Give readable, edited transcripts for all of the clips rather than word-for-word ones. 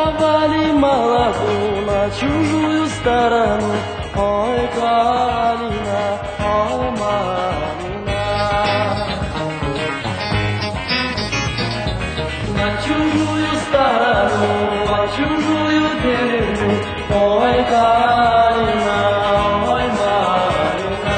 приковали молоду на чужую сторону. Ой, Калина, ой, Малина. На чужую сторону, на чужую деревню. Ой, Калина, ой, Малина.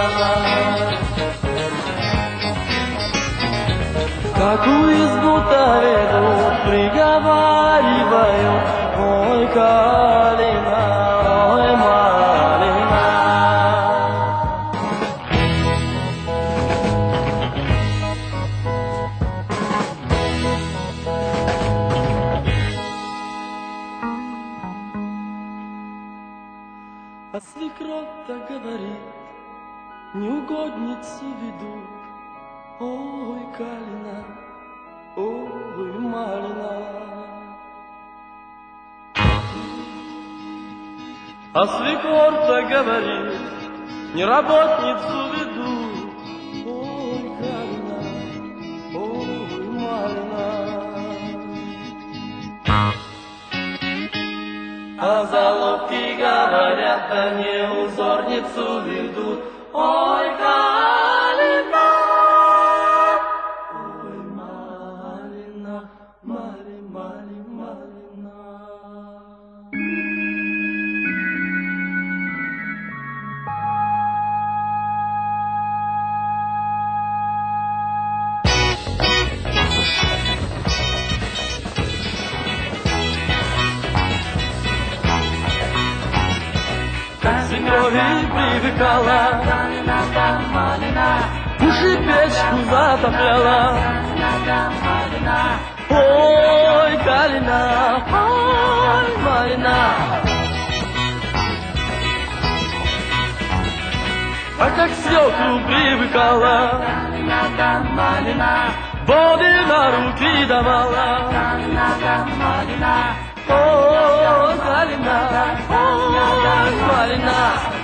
Какую избу-то ведут, приговариваю. Ой, Калина, ой, Малина. А свекровь-то говорит, неугодницу ведут. Ой, Калина, ой, Малина. А свекор-то говорит, не работницу ведут. Ой, Калина, ой, Малина. А заловки говорят, они узорницу ведут. Ой, Калина, ой, Малина, Мали, Мали, Малина. Свекровь привыкала, уши печку затопляла. Ой, Калина, ой, Малина. А как свекру привыкала, воды на руки давала. Ой, Калина, ой, Малина.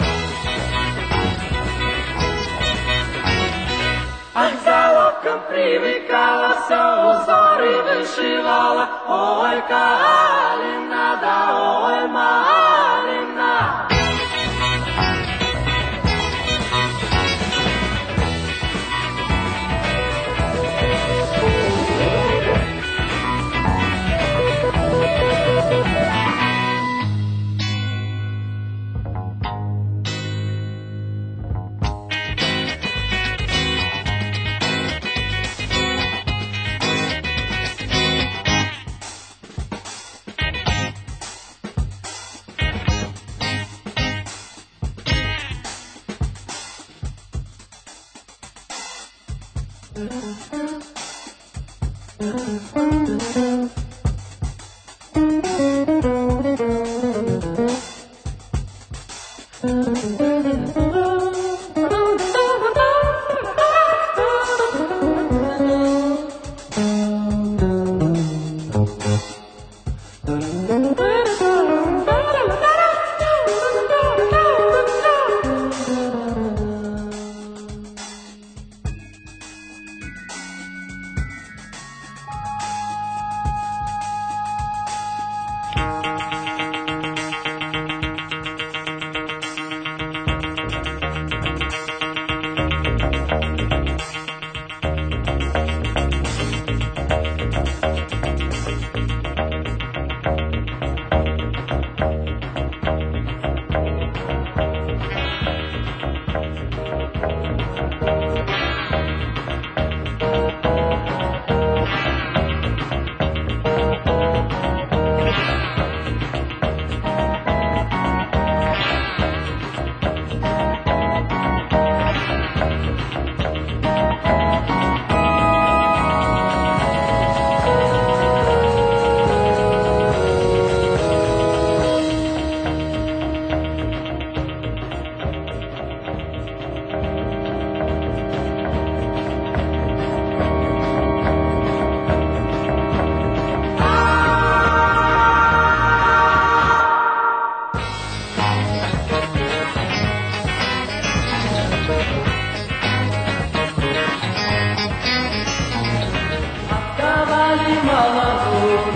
А к заловкам привыкала, все узоры вышивала. Ой, Калина, да ой, Малина.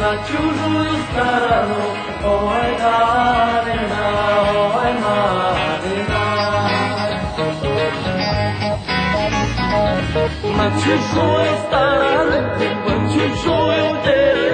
на чужую сторону. Ой, Галина, ой, Марина. На чужую сторону, в чужую деревню.